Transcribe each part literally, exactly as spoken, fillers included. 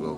slow.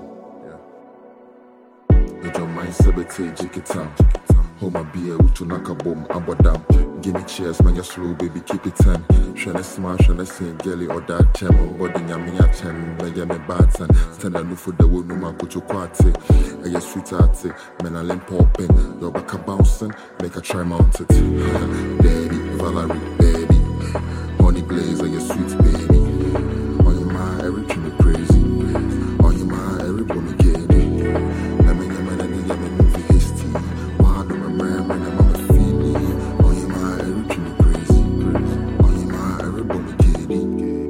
Yeah. Your mind sabate jikitam. Homa beer utu nakabom abodam. Gimme cheers, man, you're slow, baby, keep it ten. Shana smash, shana sing, gelly or that chemo. Body yamia ten, me yame batan. Stand a new for the wood, no man, kuchu kwate. A ya sweet ate, men a limp popping. Your back a bouncing, make a try mount it. Daddy, Valerie, baby. Honey glaze, are you sweet, baby. On your mind, everything is crazy. On your mind, everybody me giddy. Let me get my daddy, get me movie hasty. Why do my man, man, I'm a feeling. On your mind, everything is crazy. On your mind, everybody me giddy.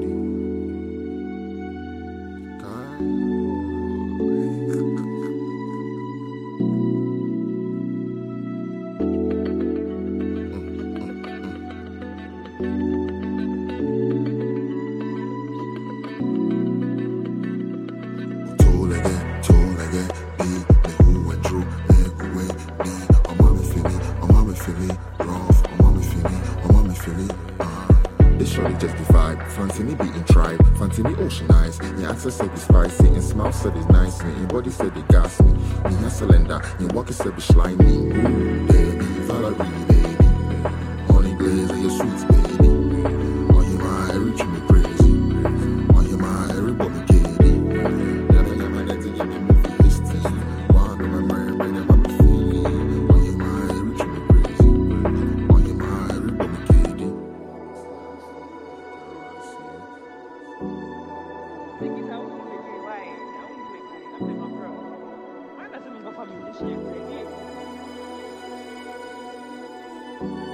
Just the vibe, Fantini be in tribe, Fantini ocean eyes. Your answer said it's spicy, and smile said it's nice. And your body said it gas me. In your cylinder, your walk said it's slimy. Ooh, baby, Valerie, baby. Honey glaze and your sweet baby. On your mind, everything me crazy. On your mind, everybody giddy. Never get my daddy, get me movie history. One of my mind, bring them up a feeling. On your mind, everything me crazy. On your mind, everybody giddy. Because I want to do it right. I want to do it clean. I'm with my bro. Why doesn't my family this shit?